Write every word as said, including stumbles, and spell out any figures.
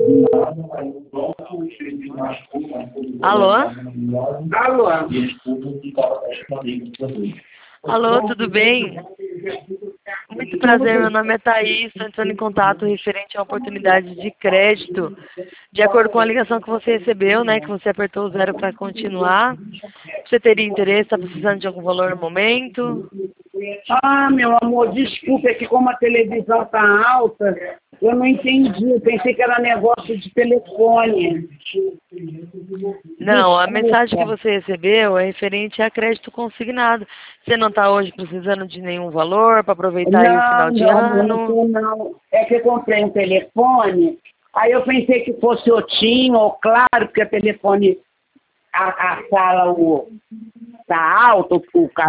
Alô? Alô? Alô, tudo bem? Muito prazer, meu nome é Thaís, estou entrando em contato referente à oportunidade de crédito. De acordo com a ligação que você recebeu, né, que você apertou o zero para continuar, você teria interesse, está precisando de algum valor no momento? Ah, meu amor, desculpa, é que como a televisão está alta, eu não entendi. Eu pensei que era negócio de telefone. Não, a mensagem que você recebeu é referente a crédito consignado. Você não está hoje precisando de nenhum valor para aproveitar aí o Não, final de meu amor, não ano? tô, não. É que eu comprei um telefone, aí eu pensei que fosse o TIM, ou claro, porque o telefone, a, a sala o, tá alto, o